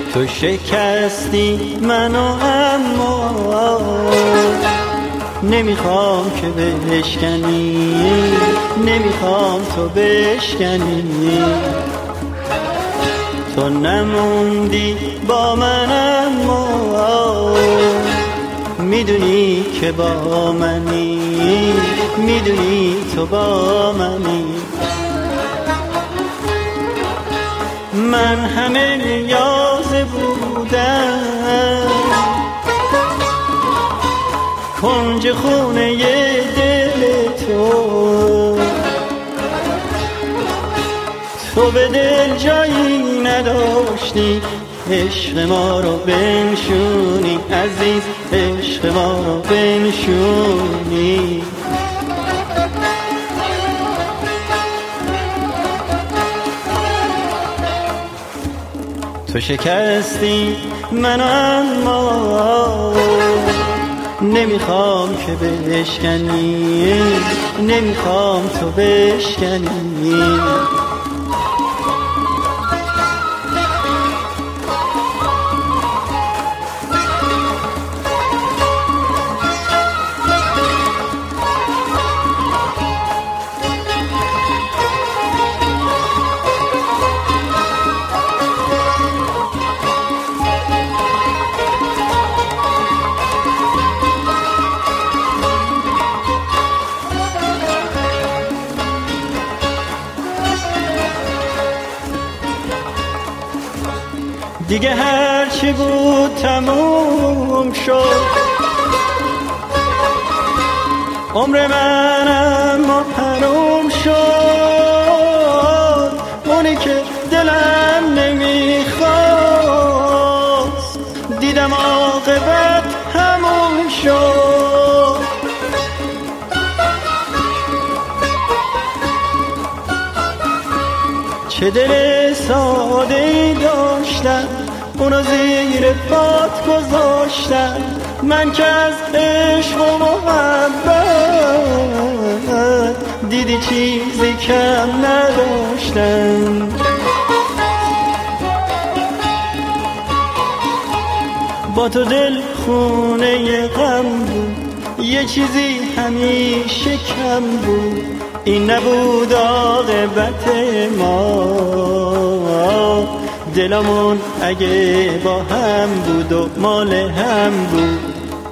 تو شکستی منو اما نمیخوام که بشکنی، نمیخوام تو بشکنی. تو نموندی با من اما میدونی که با منی، میدونی تو با منی. من همه نیاز بودم، کنج خونه دل تو به دل جایی نداشتی، عشق ما رو بنشونی عزیز، عشق ما رو بنشونی. تو شکستی منو اما نمیخوام که بشکنی، نمیخوام تو بشکنی. دیگه هرچی بود تموم شد، عمر منم حروم شد. اونی که دلم نمیخواست دیدم عاقبت همون شد. چه دل ساده‌ای داشتم، اونو زیر پات گذاشتم. من که از عشق و محبت دیدی چیزی کم نداشتم. با تو دل خونه غم بود، یه چیزی همیشه کم بود. این نبود عاقبت ما، دلمون اگه با هم بود و مال هم بود.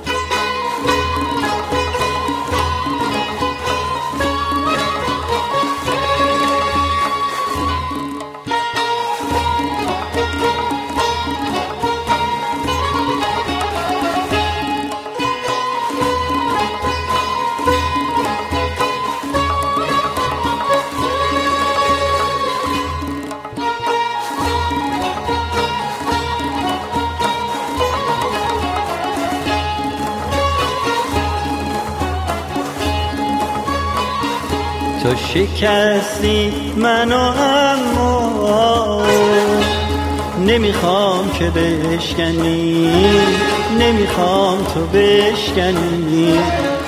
تو شکستی منو اما نمیخوام که بشکنی، نمیخوام تو بشکنی.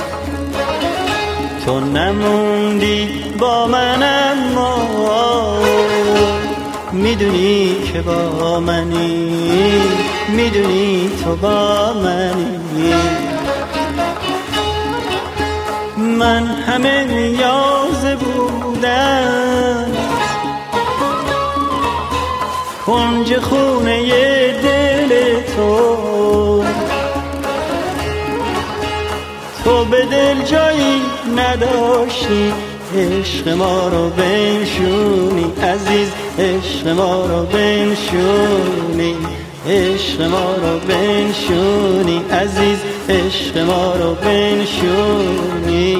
تو نموندی با من اما میدونی که با منی، میدونی تو با منی. من همه نیاز بودم، کنج خونه دل تو به دل جایی نداشتی. عشق ما رو بنشونی عزیز، عشق ما رو بنشونی، عشق ما رو بنشونی عزیز، عشق ما رو بنشونی.